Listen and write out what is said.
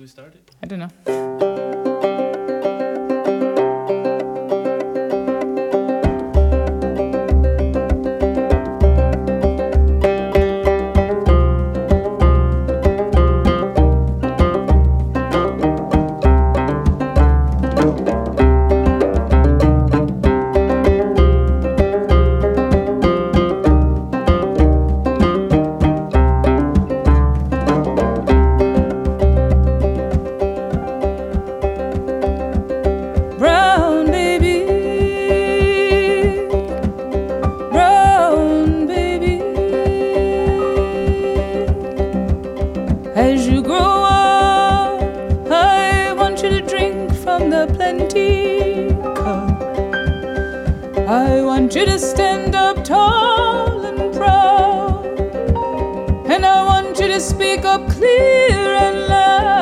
we start it? I don't know. Brown baby, brown baby. As you grow up, I want you to drink from the plenty cup. I want you to stand up tall and proud, and I want you to speak up clear and loud.